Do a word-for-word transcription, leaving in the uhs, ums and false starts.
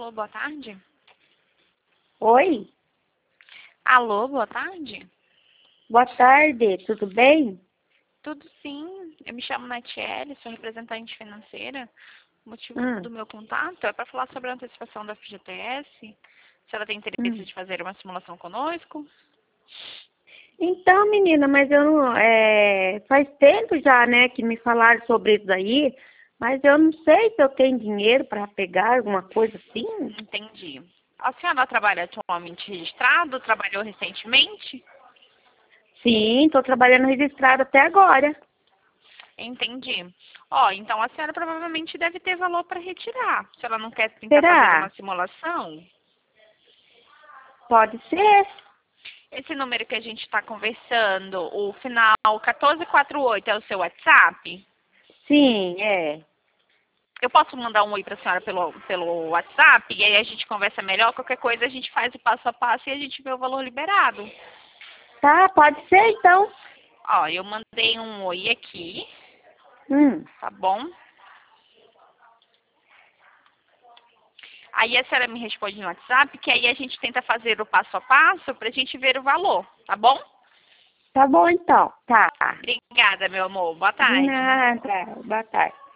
Alô, boa tarde. Oi, Alô, boa tarde. boa tarde, tudo bem? Tudo sim. Eu me chamo Natiele, sou representante financeira. O motivo Hum, do meu contato é para falar sobre a antecipação da F G T S. Se ela tem interesse hum. de fazer uma simulação conosco. Então, menina, mas eu não, é, faz tempo já, né, que me falaram sobre isso aí, mas eu não sei se eu tenho dinheiro para pegar alguma coisa assim. Entendi. A senhora trabalha atualmente registrado? Trabalhou recentemente? Sim, estou trabalhando registrado até agora. Entendi. Ó, então a senhora provavelmente deve ter valor para retirar. Se ela não quer tentar fazer Será? uma simulação, Pode ser? esse número que a gente está conversando, o final um quatro quatro oito é o seu WhatsApp? Sim, é. Eu posso mandar um oi para a senhora pelo, pelo WhatsApp e aí a gente conversa melhor. Qualquer coisa a gente faz o passo a passo e a gente vê o valor liberado. Tá, pode ser então. Ó, eu mandei um oi aqui, Hum, tá bom? Aí a senhora me responde no WhatsApp, que aí a gente tenta fazer o passo a passo para a gente ver o valor, tá bom? tá bom então. Tá. Obrigada, meu amor. Boa De tarde. nada. Boa tarde.